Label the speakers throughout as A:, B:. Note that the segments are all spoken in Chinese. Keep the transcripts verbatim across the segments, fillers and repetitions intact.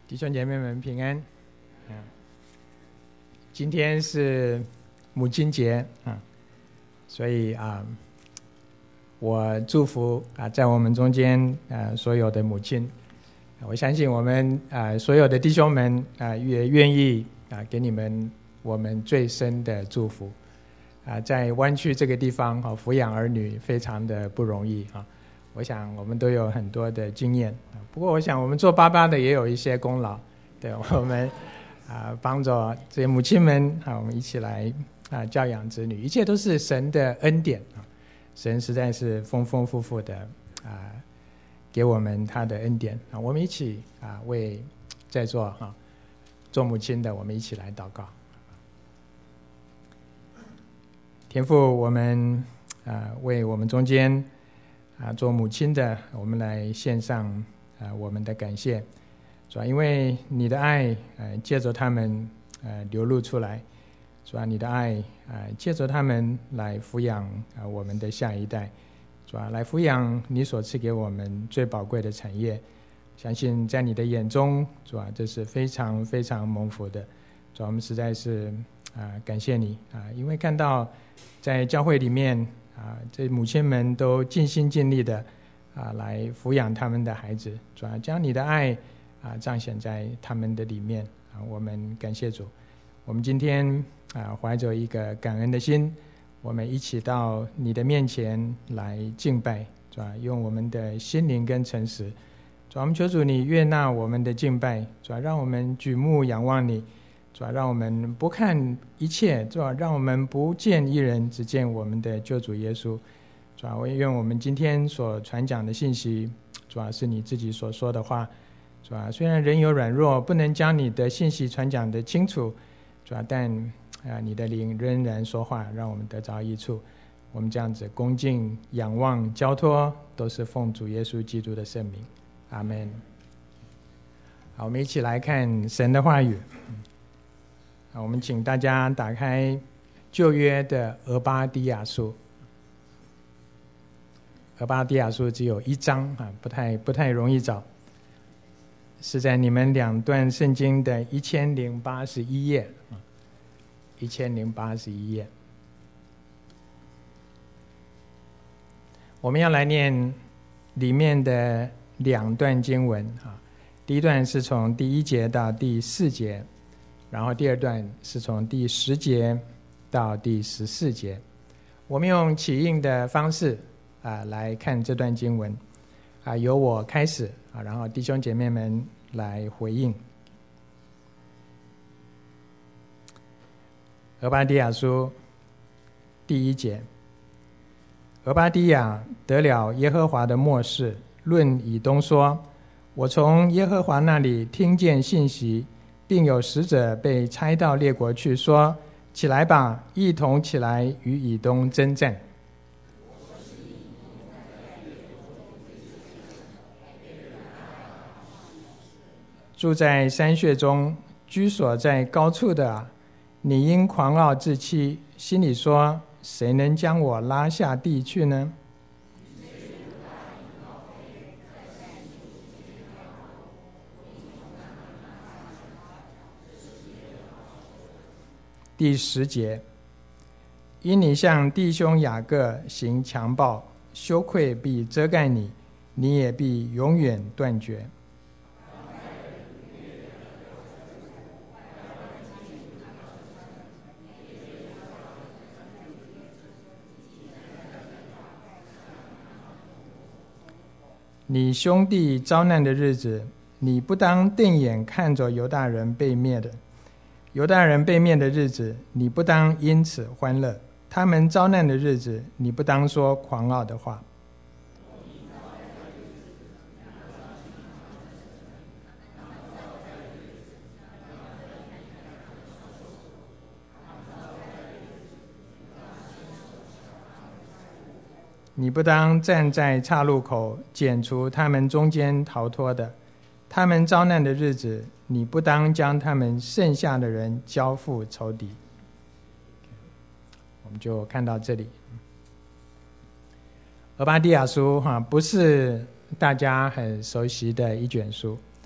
A: 弟兄姐妹们平安。今天是母亲节啊，所以啊，我祝福啊，在我们中间啊所有的母亲，我相信我们啊所有的弟兄们啊也愿意啊给你们我们最深的祝福啊。在湾区这个地方啊，抚养儿女非常的不容易啊。我想我们都有很多的经验，不过我想我们做爸爸的也有一些功劳，对我们啊帮助这些母亲们啊，我们一起来啊教养子女，一切都是神的恩典啊，神实在是丰丰富富的啊给我们他的恩典啊，我们一起啊为在座哈、啊、做母亲的，我们一起来祷告。天父，我们啊为我们中间啊，做母亲的，我们来献上啊我们的感谢，主要因为你的爱，呃，借着他们呃流露出来，主要你的爱，呃，借着他们来抚养啊我们的下一代，主要来抚养你所赐给我们最宝贵的产业。相信在你的眼中，主要这是非常非常蒙福的，主要我们实在是啊感谢你啊，因为看到在教会里面。啊，这母亲们都尽心尽力的啊，来抚养他们的孩子，主要将你的爱啊彰显在他们的里面啊。我们感谢主，我们今天啊怀着一个感恩的心，我们一起到你的面前来敬拜，主要用我们的心灵跟诚实，主要我们求主你悦纳我们的敬拜，主要让我们举目仰望你。主要让我们不看一切，主要让我们不见一人，只见我们的救主耶稣。主要我也愿我们今天所传讲的信息，主要是你自己所说的话。主要虽然人有软弱，不能将你的信息传讲得清楚，主要但啊，你的灵仍然说话，让我们得着益处。我们这样子恭敬、仰望、交托，都是奉主耶稣基督的圣名。阿们。好，我们一起来看神的话语。我们请大家打开旧约的俄巴底亚书。俄巴底亚书只有一章啊，不太不太容易找，是在你们两段圣经的一千零八十一页，一千零八十一页。我们要来念里面的两段经文啊，第一段是从第一节到第四节。然后第二段是从第十节到第十四节，我们用起印的方式啊来看这段经文啊，由我开始啊，然后弟兄姐妹们来回应。俄巴底亚书第一节，俄巴底亚得了耶和华的默示，论以东说：我从耶和华那里听见信息。并有使者被差到列国去，说：起来吧，一同起来与以东征战。住在山穴中，居所在高处的，你因狂傲自欺，心里说：谁能将我拉下地去呢？第十节，因你向弟兄雅各行强暴，羞愧必遮盖你，你也必永远断绝。你兄弟遭难的日子，你不当瞪眼看着犹大人被灭的。犹大人被灭的日子，你不当因此欢乐；他们遭难的日子，你不当说狂傲的话。你不当站在岔路口，剪除他们中间逃脱的。他们遭难的日子，你不当将他们剩下的人交付仇敌。我们就看到这里。俄巴底亚书哈不是大家很熟悉的一卷书啊，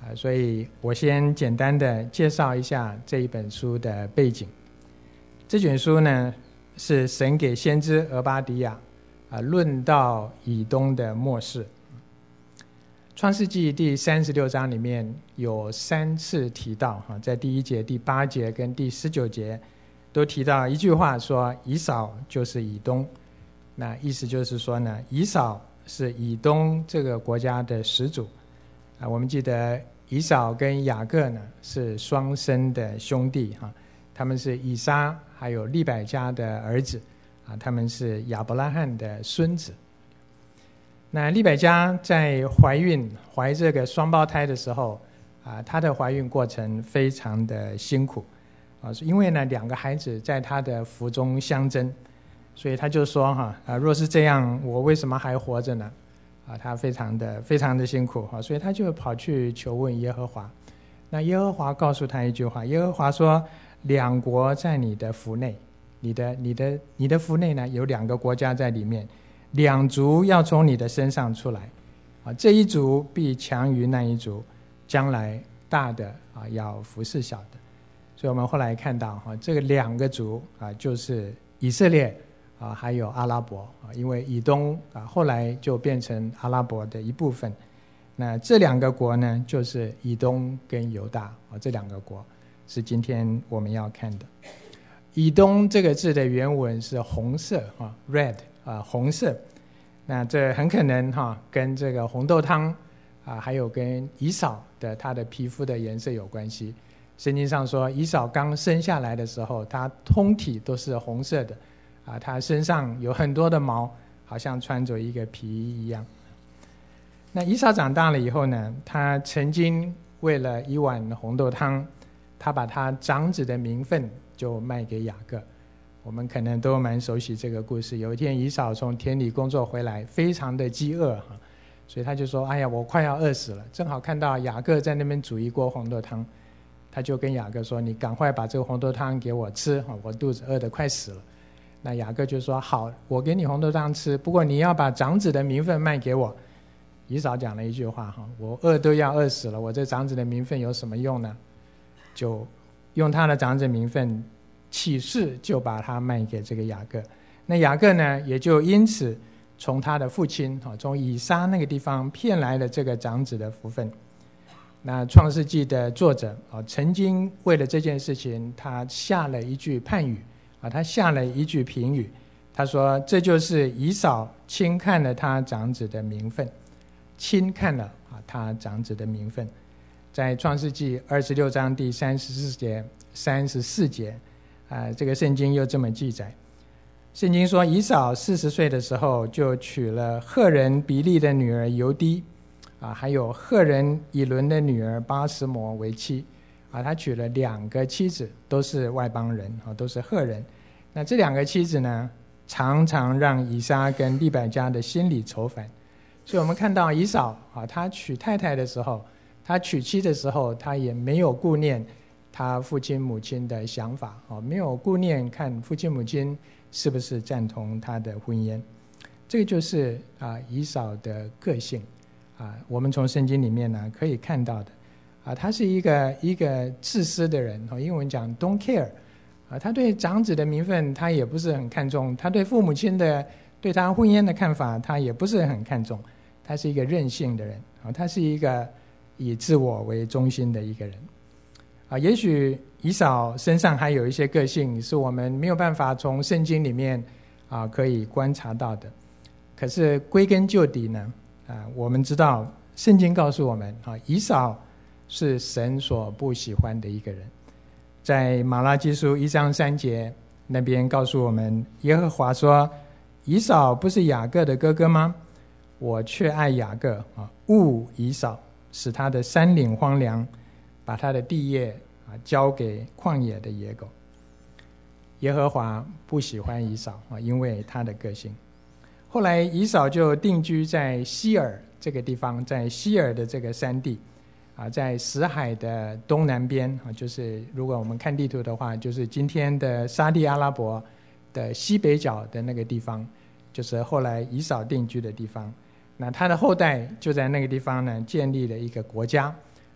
A: 啊，所以我先简单的介绍一下这一本书的背景。这卷书呢，是神给先知俄巴底亚啊论到以东的末世。创世纪第三十六章里面有三次提到，在第一节、第八节跟第十九节都提到一句话，说以扫就是以东。那意思就是说呢，以扫是以东这个国家的始祖啊。我们记得以扫跟雅各呢是双生的兄弟哈，他们是以撒还有利百加的儿子啊，他们是亚伯拉罕的孙子。那利百加在怀孕怀这个双胞胎的时候啊，她的怀孕过程非常的辛苦啊，因为呢两个孩子在她的腹中相争，所以她就说哈啊，若是这样，我为什么还活着呢？啊，她非常的非常的辛苦哈，所以她就跑去求问耶和华。那耶和华告诉她一句话，耶和华说：两国在你的腹内，你的你的你的腹内呢有两个国家在里面。两族要从你的身上出来，啊，这一族必强于那一族，将来大的啊要服侍小的。所以我们后来看到哈，这个两个族啊，就是以色列啊，还有阿拉伯啊，因为以东啊后来就变成阿拉伯的一部分。那这两个国呢，就是以东跟犹大啊，这两个国是今天我们要看的。以东这个字的原文是红色啊 ，red。啊，红色，那这很可能哈、啊、跟这个红豆汤啊，还有跟以扫的他的皮肤的颜色有关系。圣经上说，以扫刚生下来的时候，他通体都是红色的，啊，他身上有很多的毛，好像穿着一个皮衣一样。那以扫长大了以后呢，他曾经为了一碗红豆汤，他把他长子的名分就卖给雅各。我们可能都蛮熟悉这个故事。有一天以扫从田里工作回来，非常的饥饿哈，所以他就说：哎呀，我快要饿死了。正好看到雅各在那边煮一锅红豆汤，他就跟雅各说：你赶快把这个红豆汤给我吃，我肚子饿得快死了。那雅各就说：好，我给你红豆汤吃，不过你要把长子的名分卖给我。以扫讲了一句话哈，我饿都要饿死了，我这长子的名分有什么用呢？就用他的长子名分起誓，就把他卖给这个雅各。那雅各呢，也就因此从他的父亲从以撒那个地方骗来了这个长子的福分。那创世纪的作者曾经为了这件事情，他下了一句判语，他下了一句评语，他说：这就是以扫轻看了他长子的名分，轻看了他长子的名分。在创世纪二十六章第三十四节三十四节啊，这个圣经又这么记载。圣经说，以扫四十岁的时候，就娶了赫人比利的女儿犹低，啊，还有赫人以伦的女儿巴斯摩为妻，啊，他娶了两个妻子，都是外邦人，啊，都是赫人。那这两个妻子呢，常常让以撒跟利百加的心里愁烦。所以我们看到以扫啊，他娶太太的时候，他娶妻的时候，他也没有顾念他父亲母亲的想法，没有顾念看父亲母亲是不是赞同他的婚姻。这个就是啊以扫的个性啊，我们从圣经里面呢可以看到的啊，他是一个一个自私的人，英文讲 don't care 啊，他对长子的名分他也不是很看重，他对父母亲的对他婚姻的看法他也不是很看重，他是一个任性的人啊，他是一个以自我为中心的一个人。啊，也许以扫身上还有一些个性是我们没有办法从圣经里面啊可以观察到的，可是归根究底呢，啊，我们知道圣经告诉我们啊，以扫是神所不喜欢的一个人。在马拉基书一章三节那边告诉我们，耶和华说：以扫不是雅各的哥哥吗？我却爱雅各啊，恶以扫，使他的山岭荒凉，把他的地业啊交给旷野的野狗。耶和华不喜欢以扫啊，因为他的个性。后来以扫就定居在西尔这个地方，在西尔的这个山地啊，在死海的东南边啊，就是如果我们看地图的话，就是今天的沙地阿拉伯的西北角的那个地方，就是后来以扫定居的地方。那他的后代就在那个地方呢，建立了一个国家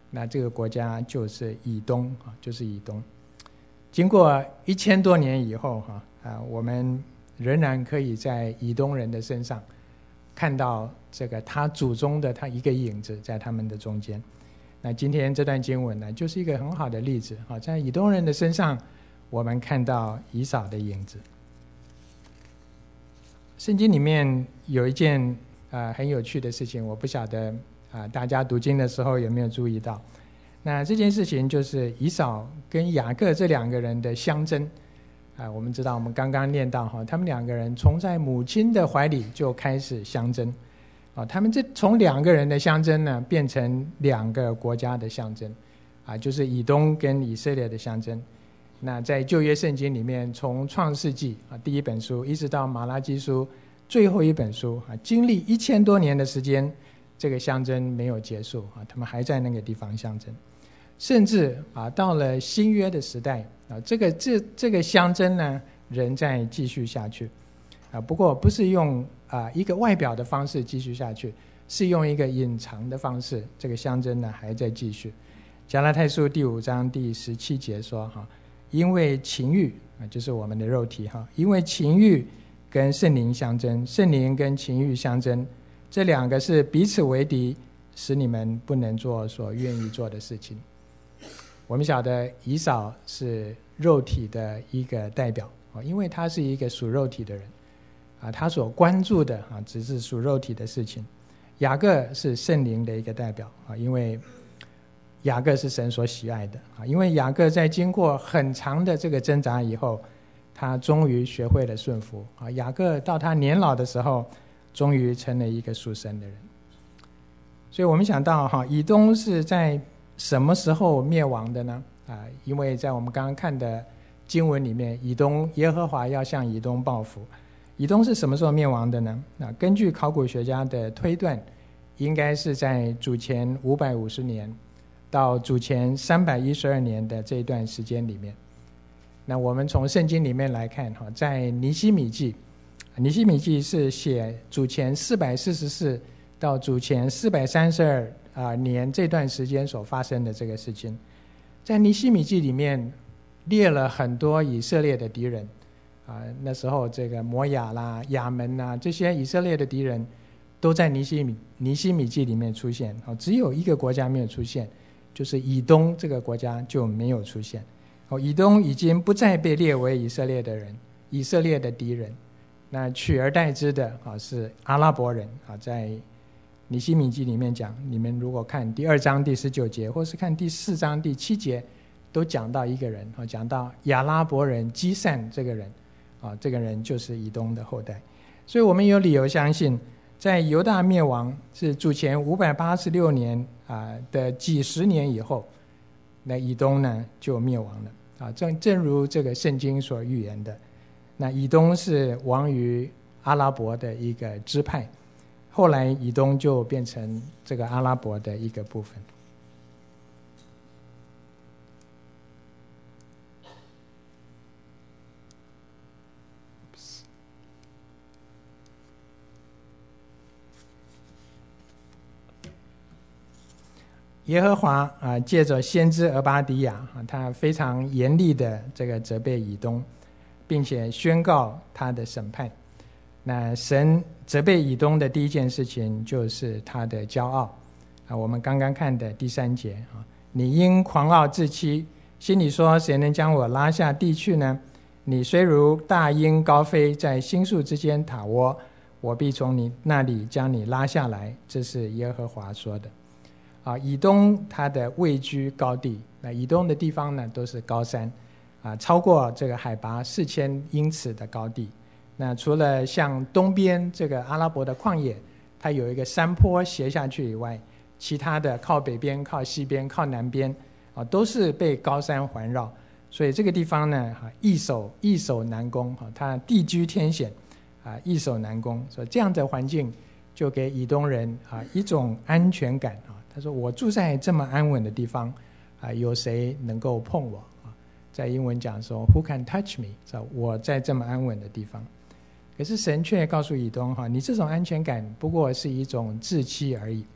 A: 那这个国家就是以东啊，就是以东。经过一千多年以后哈啊，我们仍然可以在以东人的身上看到这个他祖宗的他一个影子在他们的中间。那今天这段经文呢，就是一个很好的例子啊，在以东人的身上，我们看到以扫的影子。圣经里面有一件啊、呃、很有趣的事情，我不晓得啊、呃、大家读经的时候有没有注意到。那这件事情就是以扫跟雅各这两个人的相争啊、呃。我们知道，我们刚刚念到哈，他们两个人从在母亲的怀里就开始相争啊。他们这从两个人的相争呢，变成两个国家的相争啊，就是以东跟以色列的相争。那在旧约圣经里面，从创世纪啊第一本书一直到马拉基书最后一本书啊，经历一千多年的时间，这个相争没有结束啊，他们还在那个地方相争。甚至啊，到了新约的时代啊，这个这这个相争呢，仍在继续下去啊。不过不是用啊一个外表的方式继续下去，是用一个隐藏的方式，这个相争呢还在继续。加拉太书第五章第十七节说哈。因为情欲啊，就是我们的肉体哈，因为情欲跟圣灵相争，圣灵跟情欲相争，这两个是彼此为敌，使你们不能做所愿意做的事情。我们晓得以扫是肉体的一个代表啊，因为他是一个属肉体的人啊，他所关注的啊只是属肉体的事情。雅各是圣灵的一个代表啊，因为雅各是神所喜爱的啊，因为雅各在经过很长的这个挣扎以后，他终于学会了顺服啊。雅各到他年老的时候，终于成了一个属神的人。所以我们想到哈，以东是在什么时候灭亡的呢？啊，因为在我们刚刚看的经文里面，以东耶和华要向以东报复。以东是什么时候灭亡的呢？那根据考古学家的推断，应该是在主前五百五十年。到主前三百一十二年的这一段时间里面，那我们从圣经里面来看哈，在尼希米记，尼希米记是写主前四百四十四到主前四百三十二啊年这段时间所发生的这个事情。在尼希米记里面列了很多以色列的敌人啊，那时候这个摩亚啦、亚门啦这些以色列的敌人都在尼希米尼希米记里面出现啊，只有一个国家没有出现。就是以东这个国家就没有出现哦，以东已经不再被列为以色列的人，以色列的敌人。那取而代之的啊是阿拉伯人啊，在尼希米记里面讲，你们如果看第二章第十九节，或是看第四章第七节，都讲到一个人啊，讲到亚拉伯人基散这个人啊，这个人就是以东的后代。所以我们有理由相信，在犹大灭亡是主前五百八十六年啊的几十年以后，那以东呢就灭亡了啊。正正如这个圣经所预言的，那以东是亡于阿拉伯的一个支派，后来以东就变成这个阿拉伯的一个部分。耶和华啊，借着先知俄巴底亚啊，他非常严厉的这个责备以东，并且宣告他的审判。那神责备以东的第一件事情就是他的骄傲啊，我们刚刚看的第三节啊，你因狂傲自欺，心里说谁能将我拉下地去呢？你虽如大鹰高飞，在星宿之间躺卧，我必从你那里将你拉下来。这是耶和华说的。啊，以东它的位居高地，那以东的地方呢都是高山，啊，超过这个海拔四千英尺的高地。那除了像东边这个阿拉伯的旷野，它有一个山坡斜下去以外，其他的靠北边、靠西边、靠南边，啊，都是被高山环绕。所以这个地方呢，啊，易守易守难攻，啊，它地居天险，啊，易守难攻。所以这样的环境就给以东人啊一种安全感啊。他说：“我住在这么安稳的地方，啊，有谁能够碰我啊？”在英文讲说 ，Who can touch me？ 我在这么安稳的地方，可是神却告诉以东哈，你这种安全感不过是一种自欺而已，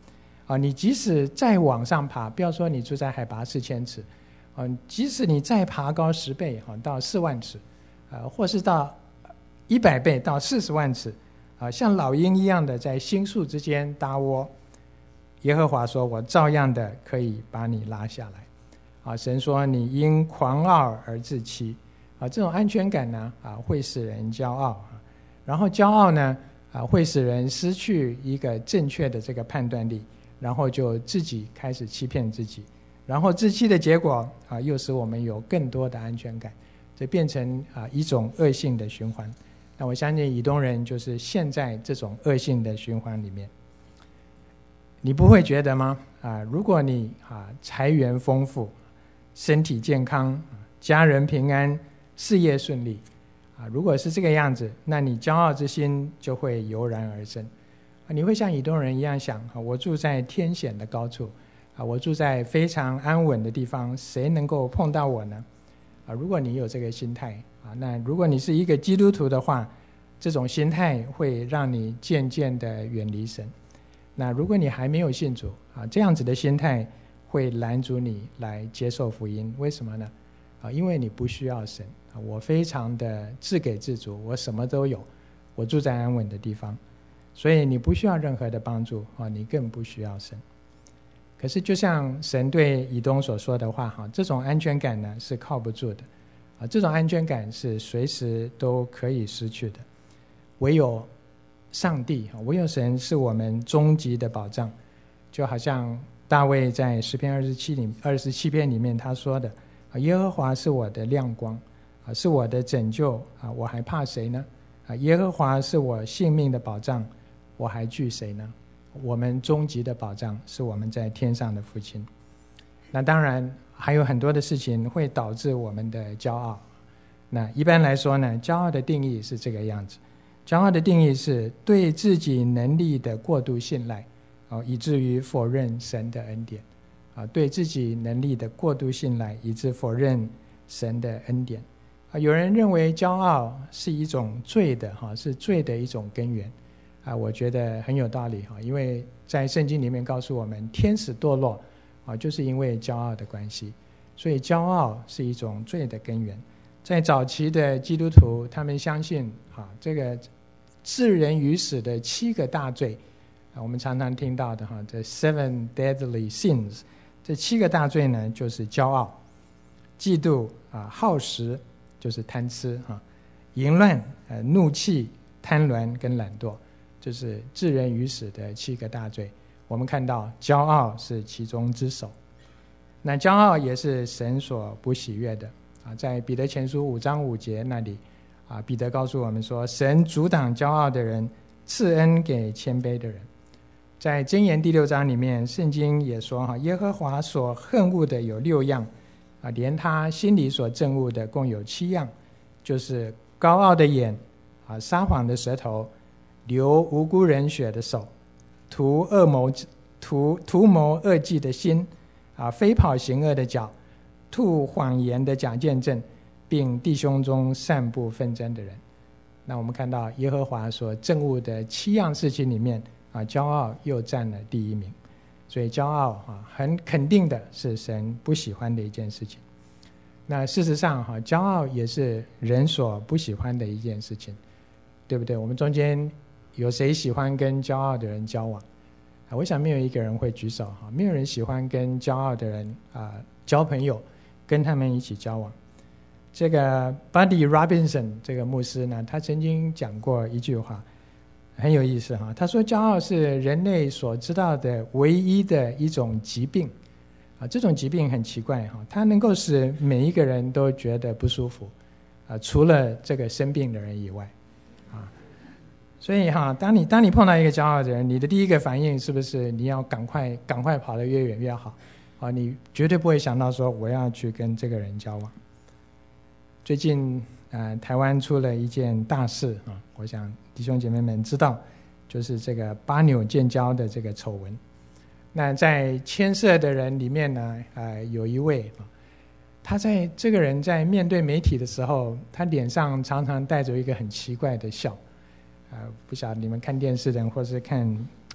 A: 啊，你即使再往上爬，不要说你住在海拔四千尺，啊，即使你再爬高十倍，啊，到四万尺，啊，或是到一百倍到四十万尺，啊，像老鹰一样的在星宿之间搭窝，耶和华说：“我照样的可以把你拉下来。”啊，神说：“你因狂傲而自欺。”啊，这种安全感呢，啊，会使人骄傲啊，然后骄傲呢，啊，会使人失去一个正确的这个判断力。然后就自己开始欺骗自己，然后自欺的结果啊，又使我们有更多的安全感，这变成啊一种恶性的循环。那我相信以东人就是陷在这种恶性的循环里面。你不会觉得吗？啊，如果你啊财源丰富，身体健康，家人平安，事业顺利，啊，如果是这个样子，那你骄傲之心就会油然而生。你会像以东人一样想，我住在天险的高处，我住在非常安稳的地方，谁能够碰到我呢？如果你有这个心态，那如果你是一个基督徒的话，这种心态会让你渐渐的远离神。那如果你还没有信主，这样子的心态会拦阻你来接受福音。为什么呢？因为你不需要神，我非常的自给自足，我什么都有，我住在安稳的地方，所以你不需要任何的帮助，你更不需要神。可是就像神对以东所说的话，这种安全感呢是靠不住的，这种安全感是随时都可以失去的。唯有上帝，唯有神是我们终极的保障。就好像大卫在诗篇二十七里二十七篇里面他说的，耶和华是我的亮光，是我的拯救，我还怕谁呢？耶和华是我性命的保障，我还惧谁呢？我们终极的保障是我们在天上的父亲。那当然还有很多的事情会导致我们的骄傲。那一般来说呢，骄傲的定义是这个样子，骄傲的定义是对自己能力的过度信赖，以至于否认神的恩典，对自己能力的过度信赖以致否认神的恩典。有人认为骄傲是一种罪的，是罪的一种根源，我觉得很有道理，因为在圣经里面告诉我们，天使堕落就是因为骄傲的关系，所以骄傲是一种罪的根源。在早期的基督徒，他们相信这个置人于死的七个大罪，我们常常听到的这 seven deadly sins， 这七个大罪呢，就是骄傲、嫉妒、好食就是贪吃，淫乱、怒气、贪婪跟懒惰，就是置人于死的七个大罪。我们看到骄傲是其中之首。那骄傲也是神所不喜悦的，在彼得前书五章五节那里，彼得告诉我们说，神阻挡骄傲的人，赐恩给谦卑的人。在箴言第六章里面，圣经也说，耶和华所恨恶的有六样，连他心里所憎恶的共有七样，就是高傲的眼，撒谎的舌头，流无辜人血的手，图恶谋图图谋恶计的心，飞跑行恶的脚，吐谎言的假见证，并弟兄中散布纷争的人。那我们看到耶和华所憎恶的七样事情里面，骄傲又占了第一名。所以骄傲很肯定的是神不喜欢的一件事情。那事实上骄傲也是人所不喜欢的一件事情，对不对？我们中间有谁喜欢跟骄傲的人交往？我想没有一个人会举手，没有人喜欢跟骄傲的人交朋友，跟他们一起交往。这个 Buddy Robinson 这个牧师呢，他曾经讲过一句话很有意思，他说骄傲是人类所知道的唯一的一种疾病，这种疾病很奇怪，它能够使每一个人都觉得不舒服，除了这个生病的人以外。所以当你当你碰到一个骄傲的人，你的第一个反应是不是你要赶快赶快跑得越远越好？你绝对不会想到说我要去跟这个人交往。最近呃，台湾出了一件大事啊，我想弟兄姐妹们知道，就是这个巴纽建交的这个丑闻。那在牵涉的人里面呢，呃，有一位啊，他在这个人在面对媒体的时候，他脸上常常带着一个很奇怪的笑。呃，不晓得你们看电视的人或是看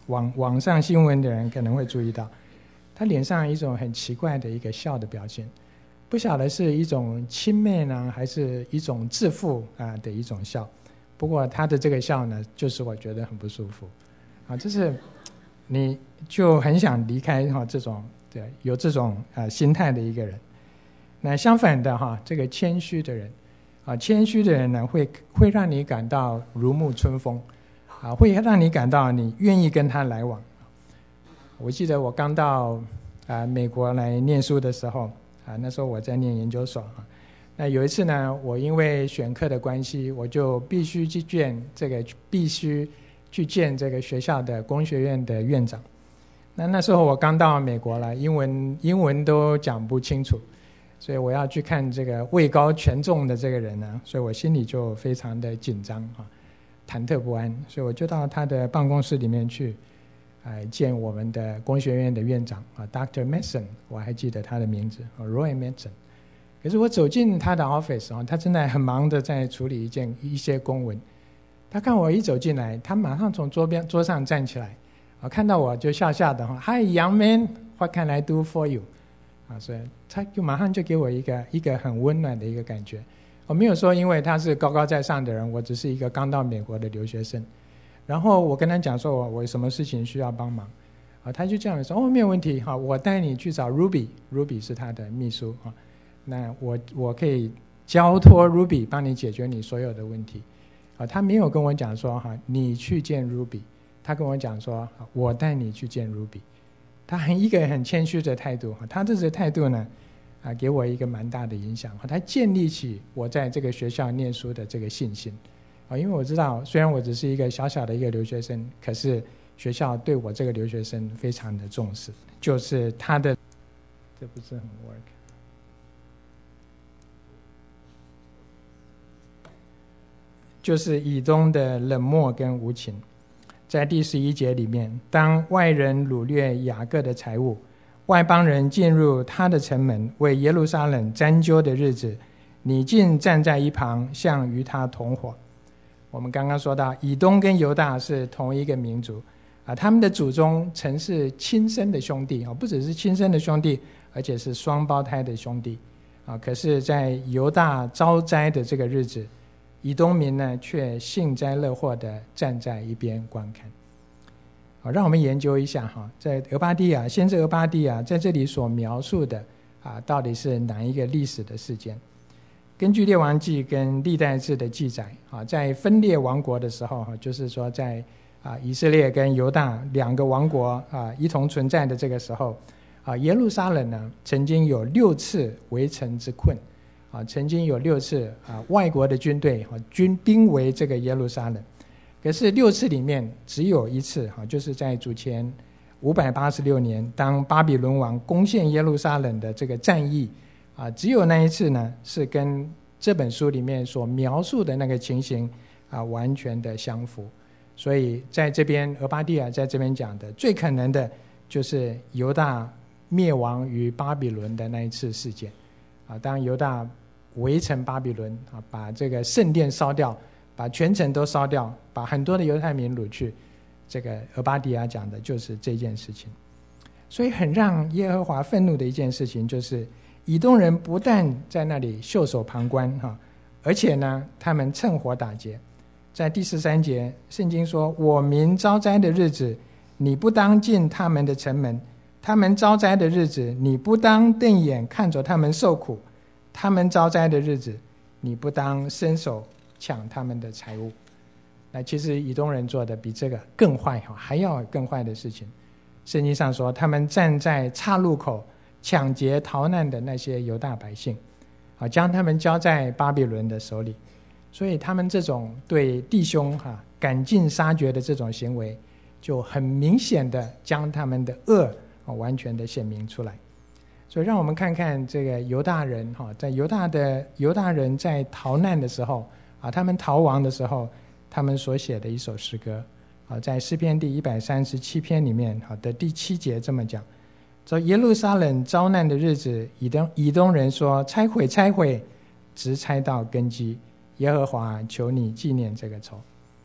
A: 网网上新闻的人可能会注意到，他脸上一种很奇怪的一个笑的表现，不晓得是一种轻蔑呢，还是一种自负啊的一种笑。不过他的这个笑呢，就是我觉得很不舒服啊，就是你就很想离开哈这种对有这种啊心态的一个人。那相反的哈，这个谦虚的人啊，谦虚的人呢，会会让你感到如沐春风啊，会让你感到你愿意跟他来往。我记得我刚到啊美国来念书的时候啊，那时候我在念研究所啊。那有一次呢，我因为选课的关系，我就必须去见这个必须去见这个学校的工学院的院长。那那时候我刚到美国了，英文英文都讲不清楚，所以我要去看这个位高权重的这个人呢，所以我心里就非常的紧张啊，忐忑不安。所以我就到他的办公室里面去，呃，见我们的工学院的院长啊 ，Doctor Mason， 我还记得他的名字 ，Roy Mason。可是我走进他的 office 啊，他正在很忙的在处理一件一些公文。他看我一走进来，他马上从桌边桌上站起来，啊，看到我就笑笑的哈 ，Hi young man, what can I do for you？ 啊，所以他就马上就给我一个一个很温暖的一个感觉。我没有说因为他是高高在上的人，我只是一个刚到美国的留学生。然后我跟他讲说我我有什么事情需要帮忙，啊，他就这样说哦，没有问题，好，我带你去找 Ruby，Ruby 是他的秘书啊。那我我可以交托 Ruby 帮你解决你所有的问题，啊，他没有跟我讲说哈你去见 Ruby， 他跟我讲说我带你去见 Ruby， 他很一个很谦虚的态度，他这个态度呢，啊，给我一个蛮大的影响，他建立起我在这个学校念书的这个信心，啊，因为我知道虽然我只是一个小小的一个留学生，可是学校对我这个留学生非常的重视，就是他的这不是很 work。就是以东的冷漠跟无情。在第十一节里面，当外人掳掠雅各的财物，外邦人进入他的城门，为耶路撒冷沾揪的日子，你竟站在一旁，像与他同伙。我们刚刚说到以东跟犹大是同一个民族啊，他们的祖宗曾是亲生的兄弟啊，不只是亲生的兄弟，而且是双胞胎的兄弟啊。可是在犹大遭灾的这个日子，以东民呢，却幸灾乐祸地站在一边观看。好，让我们研究一下哈，在俄巴第亚先知俄巴第亚在这里所描述的啊，到底是哪一个历史的事件？根据列王记跟历代志的记载啊，在分裂王国的时候哈，就是说在啊以色列跟犹大两个王国啊一同存在的这个时候啊，耶路撒冷呢曾经有六次围城之困。啊，曾经有六次啊，外国的军队啊军兵围这个耶路撒冷，可是六次里面只有一次啊，就是在主前五百八十六年，当巴比伦王攻陷耶路撒冷的这个战役啊，只有那一次呢，是跟这本书里面所描述的那个情形啊完全的相符。所以在这边俄巴第亚在这边讲的，最可能的就是犹大灭亡于巴比伦的那一次事件。啊，当犹大围城巴比伦啊，把这个圣殿烧掉，把全城都烧掉，把很多的犹太民掳去，这个俄巴第亚讲的就是这件事情。所以很让耶和华愤怒的一件事情，就是以东人不但在那里袖手旁观哈，而且呢，他们趁火打劫。在第十三节，圣经说：“我民遭灾的日子，你不当进他们的城门。他们遭灾的日子，你不当瞪眼看着他们受苦；他们遭灾的日子，你不当伸手抢他们的财物。”那其实以东人做的比这个更坏，还要更坏的事情。圣经上说，他们站在岔路口抢劫逃难的那些犹大百姓，将他们交在巴比伦的手里。所以他们这种对弟兄哈赶尽杀绝的这种行为，就很明显的将他们的恶完全的显明出来。所以让我们看看这个犹大人哈，在犹大的犹大人在逃难的时候啊，他们逃亡的时候，他们所写的一首诗歌啊，在诗篇第一百三十七篇里面好的第七节这么讲：说耶路撒冷遭难的日子，以东以东人说：拆毁，拆毁，直拆到根基。耶和华求你纪念这个仇。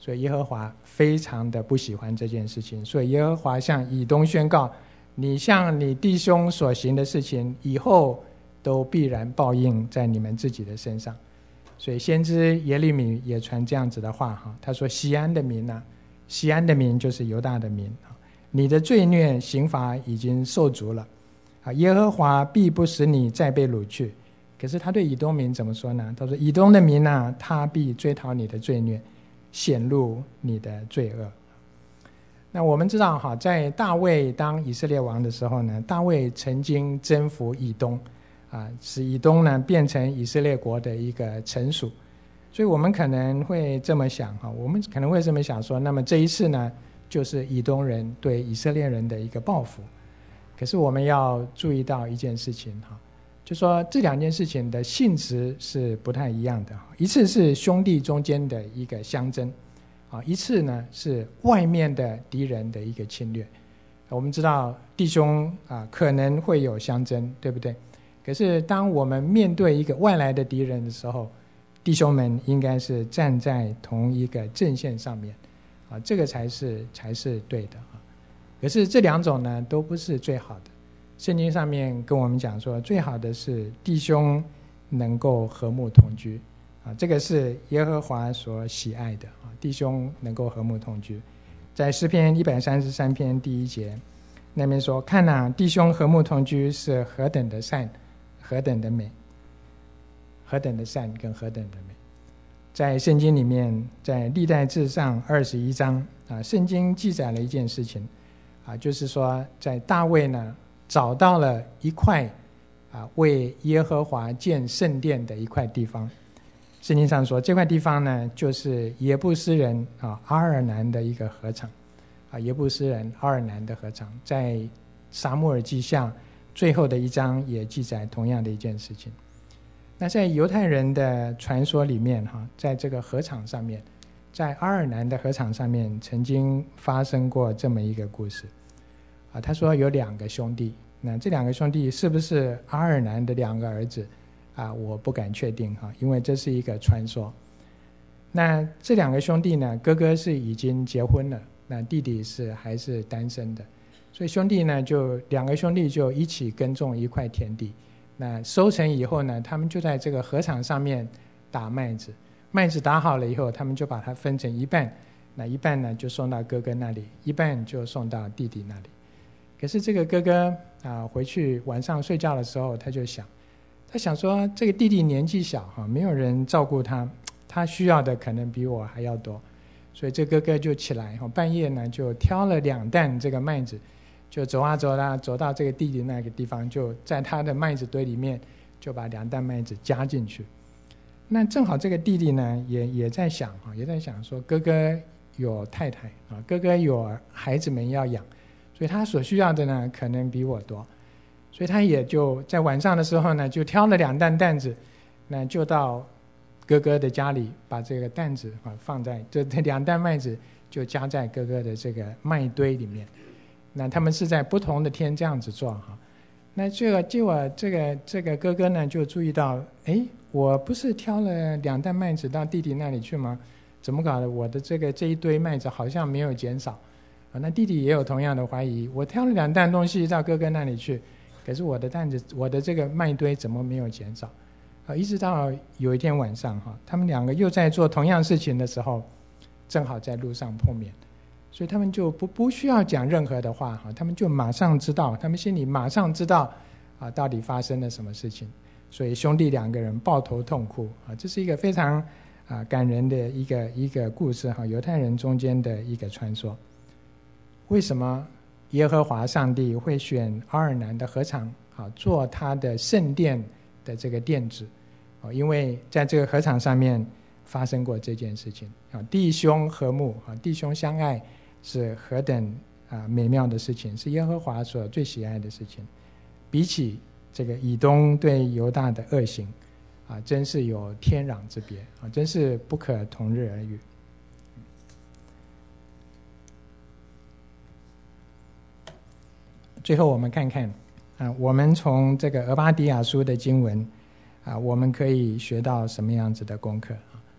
A: 所以耶和华非常的不喜欢这件事情。所以耶和华向以东宣告，你向你弟兄所行的事情，以后都必然报应在你们自己的身上。所以先知耶利米也传这样子的话，他说，锡安的民啊，锡安的民就是犹大的民，你的罪孽刑罚已经受足了，耶和华必不使你再被掳去。可是他对以东民怎么说呢？他说，以东的民啊，他必追讨你的罪孽，显露你的罪恶。那我们知道哈，在大卫当以色列王的时候呢，大卫曾经征服以东啊，使以东呢变成以色列国的一个臣属。所以我们可能会这么想哈，我们可能会这么想说，那么这一次呢，就是以东人对以色列人的一个报复。可是我们要注意到一件事情哈，就说这两件事情的性质是不太一样的。一次是兄弟中间的一个相争，一次呢是外面的敌人的一个侵略。我们知道弟兄啊可能会有相争，对不对？可是当我们面对一个外来的敌人的时候，弟兄们应该是站在同一个阵线上面，啊，这个才是才是对的啊。可是这两种呢都不是最好的。圣经上面跟我们讲说，最好的是弟兄能够和睦同居啊，这个是耶和华所喜爱的啊，弟兄能够和睦同居。在诗篇一百三十三篇第一节那边说，看啊，弟兄和睦同居是何等的善，何等的美，何等的善跟何等的美。在圣经里面，在历代志上二十一章啊，圣经记载了一件事情啊，就是说在大卫呢找到了一块啊为耶和华建圣殿的一块地方。圣经上说，这块地方呢就是耶布斯人啊阿尔南的一个禾场啊，耶布斯人阿尔南的禾场，在撒母耳记下最后的一章也记载同样的一件事情。那在犹太人的传说里面哈，在这个禾场上面，在阿尔南的禾场上面曾经发生过这么一个故事啊。他说有两个兄弟，那这两个兄弟是不是阿尔南的两个儿子啊？我不敢确定哈，因为这是一个传说。那这两个兄弟呢，哥哥是已经结婚了，那弟弟是还是单身的，所以兄弟呢就两个兄弟就一起耕种一块田地。那收成以后呢，他们就在这个禾场上面打麦子，麦子打好了以后，他们就把它分成一半，那一半呢就送到哥哥那里，一半就送到弟弟那里。可是这个哥哥啊，回去晚上睡觉的时候，他就想，他想说这个弟弟年纪小哈，没有人照顾他，他需要的可能比我还要多，所以这哥哥就起来，半夜呢就挑了两担这个麦子，就走啊走啊，走到这个弟弟那个地方，就在他的麦子堆里面就把两担麦子加进去。那正好这个弟弟呢也也在想也在想说，哥哥有太太啊，哥哥有孩子们要养，所以他所需要的呢可能比我多，所以他也就在晚上的时候呢就挑了两担担子，那就到哥哥的家里，把这个担子啊放在这两担麦子就加在哥哥的这个麦堆里面。那他们是在不同的天这样子做哈。那这个结果这个这个哥哥呢就注意到，哎，我不是挑了两担麦子到弟弟那里去吗？怎么搞的？我的这个这一堆麦子好像没有减少啊。那弟弟也有同样的怀疑，我挑了两担东西到哥哥那里去，可是我的担子我的这个麦堆怎么没有减少啊？一直到有一天晚上哈，他们两个又在做同样事情的时候，正好在路上碰面。所以他们就不不需要讲任何的话哈，他们就马上知道，他们心里马上知道啊，到底发生了什么事情。所以兄弟两个人抱头痛哭啊，这是一个非常啊感人的一个一个故事哈，犹太人中间的一个传说。为什么耶和华上帝会选阿尔南的禾场啊做他的圣殿的这个殿址啊？因为在这个禾场上面发生过这件事情啊，弟兄和睦啊，弟兄相爱。是何等啊美妙的事情，是耶和华所最喜爱的事情。比起这个以东对犹大的恶行啊，真是有天壤之别啊，真是不可同日而语。最后我们看看啊，我们从这个俄巴底亚书的经文啊，我们可以学到什么样子的功课啊？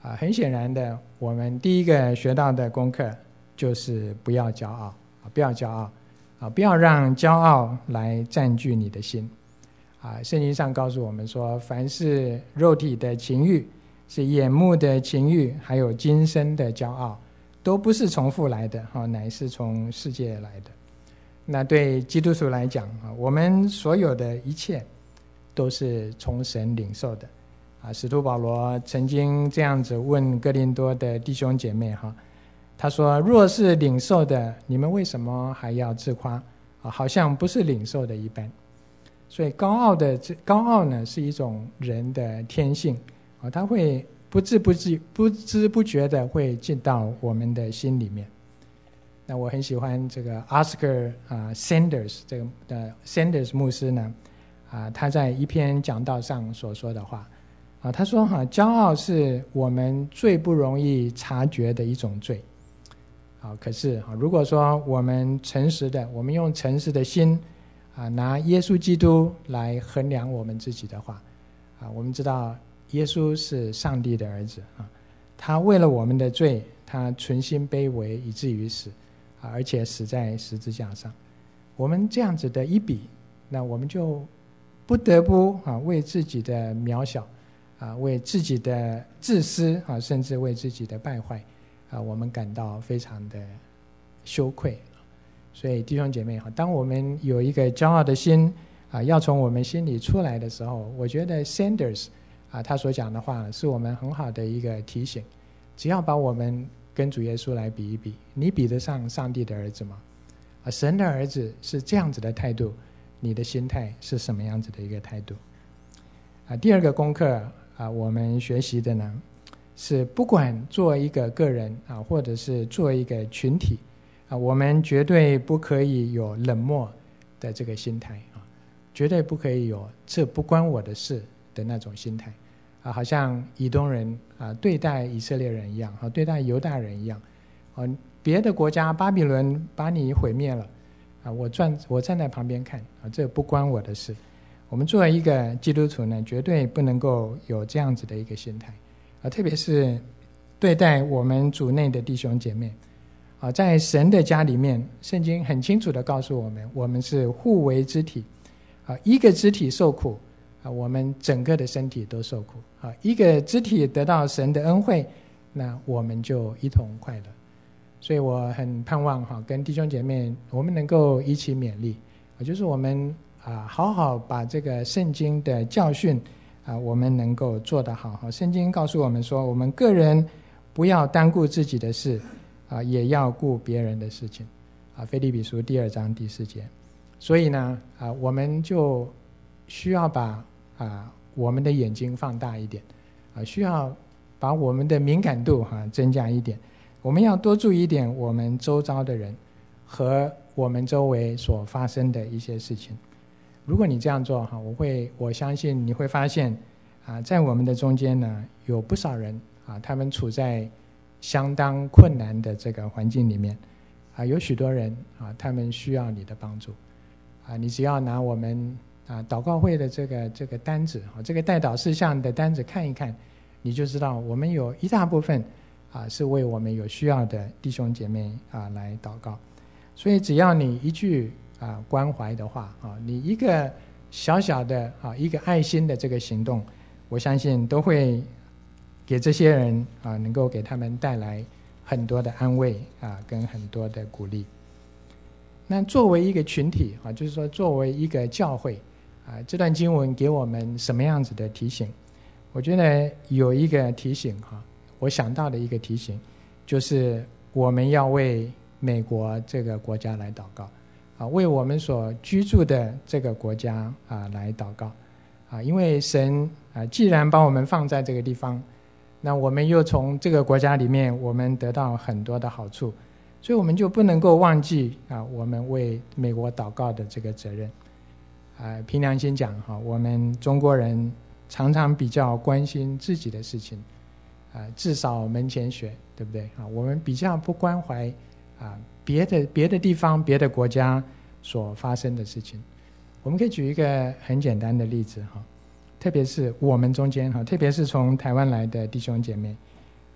A: 啊，很显然的，我们第一个学到的功课就是不要骄傲啊，不要骄傲啊，不要让骄傲来占据你的心啊。圣经上告诉我们说，凡是肉体的情欲，是眼目的情欲，还有今生的骄傲，都不是从父来的，乃是从世界来的。那对基督徒来讲，我们所有的一切都是从神领受的啊。使徒保罗曾经这样子问哥林多的弟兄姐妹哈，他说：若是领受的，你们为什么还要自夸啊？好像不是领受的一般。所以高傲的高傲呢，是一种人的天性啊，他会不知不知不知不觉的会进到我们的心里面。那我很喜欢这个 Oscar 啊 Sanders 这个的 Sanders 牧师呢啊，他在一篇讲道上所说的话啊，他说哈，骄傲是我们最不容易察觉的一种罪。好，可是啊，如果说我们诚实的，我们用诚实的心啊，拿耶稣基督来衡量我们自己的话啊，我们知道耶稣是上帝的儿子啊，他为了我们的罪，他存心卑微以至于死啊，而且死在十字架上。我们这样子的一比，那我们就不得不啊为自己的渺小啊，为自己的自私啊，甚至为自己的败坏啊，我们感到非常的羞愧。所以弟兄姐妹，当我们有一个骄傲的心啊，要从我们心里出来的时候，我觉得 Sanders 啊他所讲的话是我们很好的一个提醒。只要把我们跟主耶稣来比一比，你比得上上帝的儿子吗？啊，神的儿子是这样子的态度，你的心态是什么样子的一个态度？啊，第二个功课啊，我们学习的呢，是不管做一个个人啊，或者是做一个群体啊，我们绝对不可以有冷漠的这个心态啊，绝对不可以有这不关我的事的那种心态啊，好像以东人啊对待以色列人一样，啊，对待犹大人一样，啊，别的国家巴比伦把你毁灭了啊，我站我站在旁边看啊，这不关我的事。我们作为一个基督徒呢，绝对不能够有这样子的一个心态啊，特别是对待我们主内的弟兄姐妹啊，在神的家里面，圣经很清楚地告诉我们，我们是互为肢体啊，一个肢体受苦啊，我们整个的身体都受苦啊，一个肢体得到神的恩惠，那我们就一同快乐。所以我很盼望哈，跟弟兄姐妹我们能够一起勉励啊，就是我们啊，好好把这个圣经的教训啊，我们能够做得好。好，圣经告诉我们说，我们个人不要单顾自己的事啊，也要顾别人的事情啊。腓立比书第二章第四节。所以呢啊，我们就需要把啊我们的眼睛放大一点啊，需要把我们的敏感度哈、啊、增加一点。我们要多注意一点我们周遭的人和我们周围所发生的一些事情。如果你这样做哈，我会我相信你会发现啊，在我们的中间呢，有不少人啊，他们处在相当困难的这个环境里面啊，有许多人啊，他们需要你的帮助啊。你只要拿我们啊祷告会的这个这个单子啊，这个代祷事项的单子看一看，你就知道我们有一大部分啊是为我们有需要的弟兄姐妹啊来祷告。所以只要你一句啊，关怀的话啊，你一个小小的啊，一个爱心的这个行动，我相信都会给这些人啊，能够给他们带来很多的安慰啊，跟很多的鼓励。那作为一个群体啊，就是说作为一个教会啊，这段经文给我们什么样子的提醒？我觉得有一个提醒哈，我想到的一个提醒，就是我们要为美国这个国家来祷告。啊，为我们所居住的这个国家啊来祷告啊，因为神啊既然把我们放在这个地方，那我们又从这个国家里面我们得到很多的好处，所以我们就不能够忘记啊我们为美国祷告的这个责任啊。凭良心讲哈，我们中国人常常比较关心自己的事情啊，至少门前雪，对不对啊？我们比较不关怀啊别的别的地方别的国家所发生的事情。我们可以举一个很简单的例子哈，特别是我们中间哈，特别是从台湾来的弟兄姐妹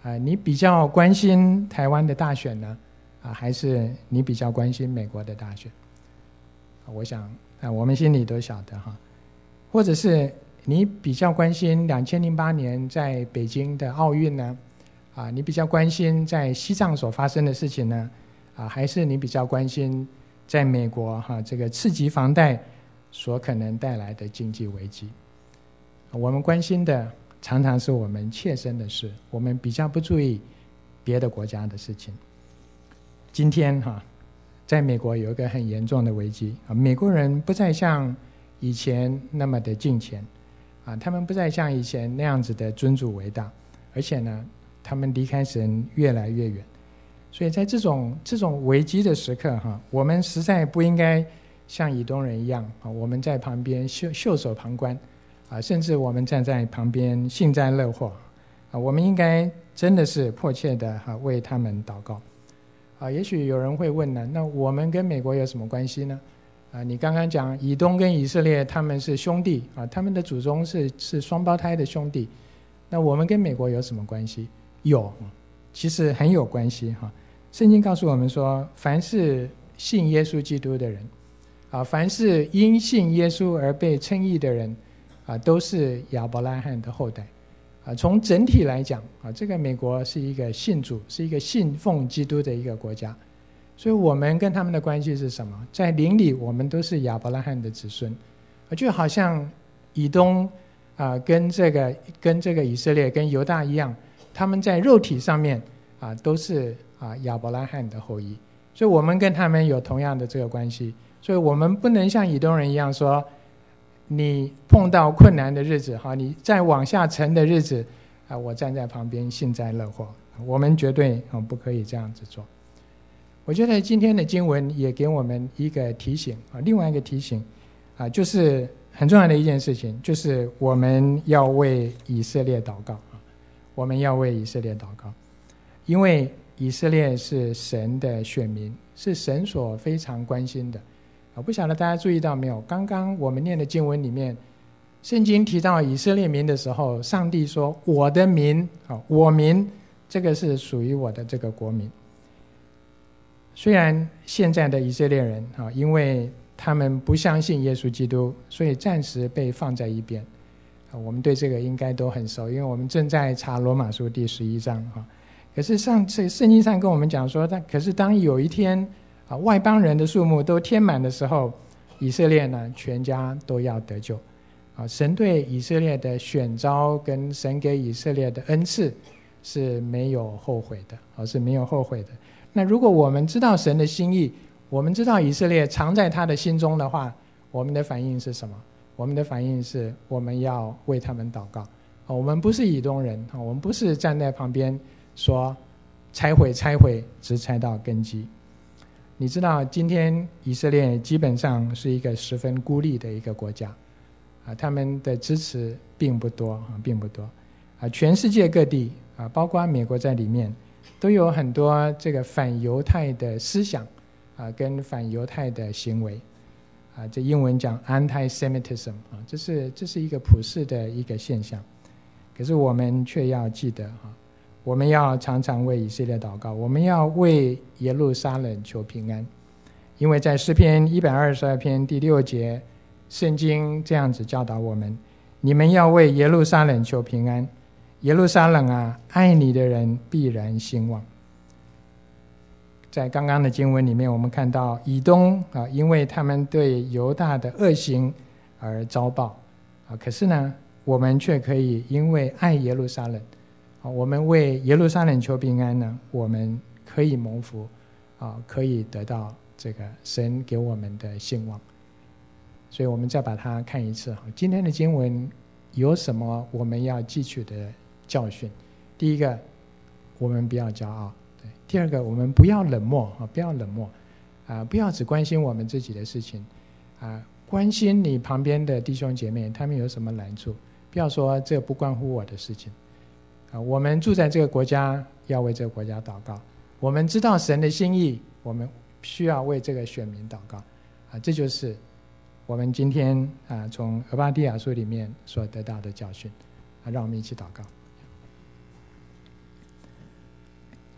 A: 啊，你比较关心台湾的大选呢，啊，还是你比较关心美国的大选？我想啊，我们心里都晓得哈。或者是你比较关心两千零八年在北京的奥运呢？啊，你比较关心在西藏所发生的事情呢？啊，还是你比较关心在美国哈、啊、这个次级房贷所可能带来的经济危机？我们关心的常常是我们切身的事，我们比较不注意别的国家的事情。今天哈、啊，在美国有一个很严重的危机啊，美国人不再像以前那么的敬虔啊，他们不再像以前那样子的尊主为大，而且呢，他们离开神越来越远。所以在这种这种危机的时刻哈，我们实在不应该像以东人一样啊，我们在旁边袖袖手旁观啊，甚至我们站在旁边幸灾乐祸啊，我们应该真的是迫切的哈为他们祷告啊。也许有人会问呢，那我们跟美国有什么关系呢？啊，你刚刚讲以东跟以色列他们是兄弟啊，他们的祖宗是是双胞胎的兄弟，那我们跟美国有什么关系？有，其实很有关系哈。圣经告诉我们说，凡是信耶稣基督的人啊，凡是因信耶稣而被称义的人啊，都是亚伯拉罕的后代啊。从整体来讲啊，这个美国是一个信主，是一个信奉基督的一个国家。所以我们跟他们的关系是什么？在灵里我们都是亚伯拉罕的子孙，就好像以东啊跟这个跟这个以色列跟犹大一样，他们在肉体上面啊都是啊亚伯拉罕的后裔，所以我们跟他们有同样的这个关系。所以我们不能像以东人一样说，你碰到困难的日子哈，你再往下沉的日子啊，我站在旁边幸灾乐祸。我们绝对啊不可以这样子做。我觉得今天的经文也给我们一个提醒啊，另外一个提醒啊，就是很重要的一件事情，就是我们要为以色列祷告啊，我们要为以色列祷告，因为以色列是神的选民，是神所非常关心的。我不晓得大家注意到没有，刚刚我们念的经文里面，圣经提到以色列民的时候，上帝说我的民啊，我民，这个是属于我的这个国民。虽然现在的以色列人啊，因为他们不相信耶稣基督，所以暂时被放在一边啊。我们对这个应该都很熟，因为我们正在查罗马书第十一章啊。可是上次圣经上跟我们讲说，但可是当有一天啊，外邦人的数目都填满的时候，以色列呢全家都要得救啊。神对以色列的选召跟神给以色列的恩赐是没有后悔的啊，是没有后悔的。那如果我们知道神的心意，我们知道以色列藏在他的心中的话，我们的反应是什么？我们的反应是我们要为他们祷告。我们不是以东人，我们不是站在旁边说拆毁拆毁直拆到根基。你知道今天以色列基本上是一个十分孤立的一个国家啊，他们的支持并不多啊，并不多啊。全世界各地啊，包括美国在里面，都有很多这个反犹太的思想啊，跟反犹太的行为啊，这英文讲 anti-Semitism 啊，这是这是一个普世的一个现象。可是我们却要记得啊，我们要常常为以色列祷告，我们要为耶路撒冷求平安，因为在诗篇一百二十二篇第六节，圣经这样子教导我们：你们要为耶路撒冷求平安。耶路撒冷啊，爱你的人必然兴旺。在刚刚的经文里面，我们看到以东啊，因为他们对犹大的恶行而遭报啊，可是呢，我们却可以因为爱耶路撒冷啊，我们为耶路撒冷求平安呢，我们可以蒙福啊，可以得到这个神给我们的兴旺。所以我们再把它看一次。今天的经文有什么我们要汲取的教训？第一个，我们不要骄傲；对，第二个，我们不要冷漠啊，不要冷漠啊，不要只关心我们自己的事情啊，关心你旁边的弟兄姐妹，他们有什么难处，不要说这不关乎我的事情啊。我们住在这个国家，要为这个国家祷告；我们知道神的心意，我们需要为这个选民祷告啊。这就是我们今天啊从俄巴底亚书里面所得到的教训啊。让我们一起祷告。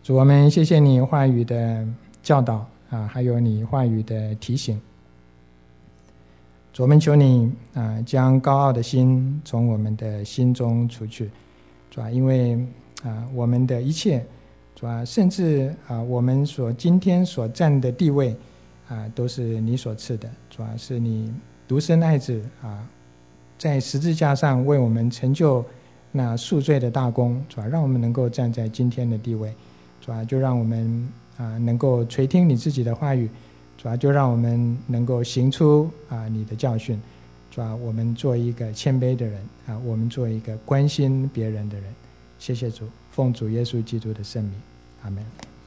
A: 主，我们谢谢你话语的教导啊，还有你话语的提醒。主，我们求你啊，将高傲的心从我们的心中除去。主啊，因为啊，我们的一切，主啊，甚至啊，我们所今天所占的地位啊，都是你所赐的。主啊，是你独生爱子啊，在十字架上为我们成就那赎罪的大功。主啊，让我们能够站在今天的地位。主啊，就让我们啊能够垂听你自己的话语。主啊，就让我们能够行出啊你的教训。主啊，我们做一个谦卑的人啊，我们做一个关心别人的人。谢谢主，奉主耶稣基督的圣名，阿们。